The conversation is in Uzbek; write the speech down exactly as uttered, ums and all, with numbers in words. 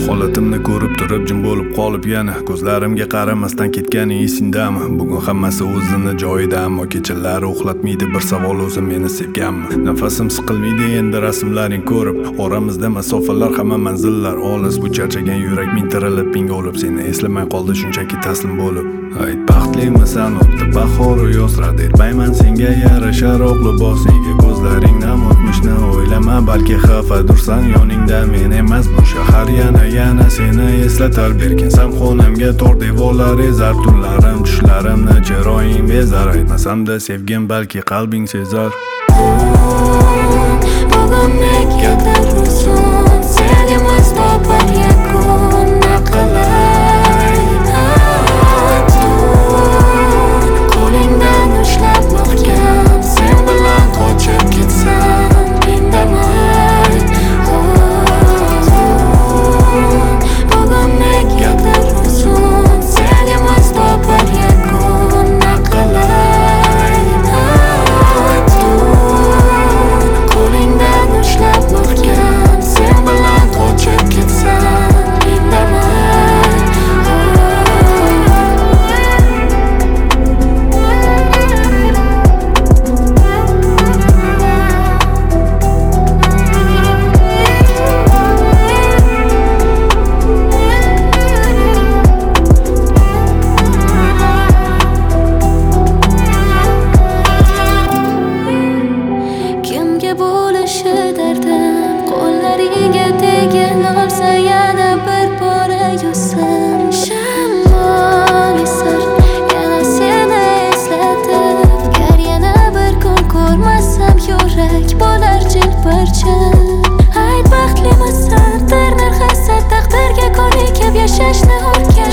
Holatimni ko'rib turib jim bo'lib qolib yana ko'zlarimga qaramasdan ketganing esingdami? Bugun hammasi o'zini joyida, ammo kechalari uxlatmaydi bir savol, o'zim meni sevganmi? Nafasim siqilmaydi endi rasmlaring ko'rib, oramizda masofalar, hamma manzillar olis. Bu charchagan yurak ming tirilib ming o'lib, seni eslamay qoldi shunchaki taslim bo'lib. Ayt, baxtlimisan, o'tdi bahoru yoz, rad etmayman senga yarashar oq libos. Nega ko'zlaring nam o'tmishni o'ylama, balki xafadursan yoningda men emas. Bu shahar yana yana seni eslatar, berkinsam xonamga tor devorlar ezar. Tunlarim tushlarimni chiroying bezar, aytmasam-da sevgim balki qalbing sezar. Bugun negadir uzun, sevgimiz topar yakun, naqalay qo'lingdan ushlab mahkam, sen bilan qochib ketsam indamay. Bugun negadir uzun, sevgimiz topar yakun, naqalay qo'lingdan ushlab mahkam, sen bilan qochib ketsam indamay. Kimga bo'lishi dardim, qo'llariga tegin olsa yana bir bora yuzim. Shamol esar yana seni eslatib, gar yana bir kun ko'rmasam yurak bo'lar jilparcha. Ayt, baxtlimisan, bir narxasa taqdirga ko'nikib yashashni o'rgan.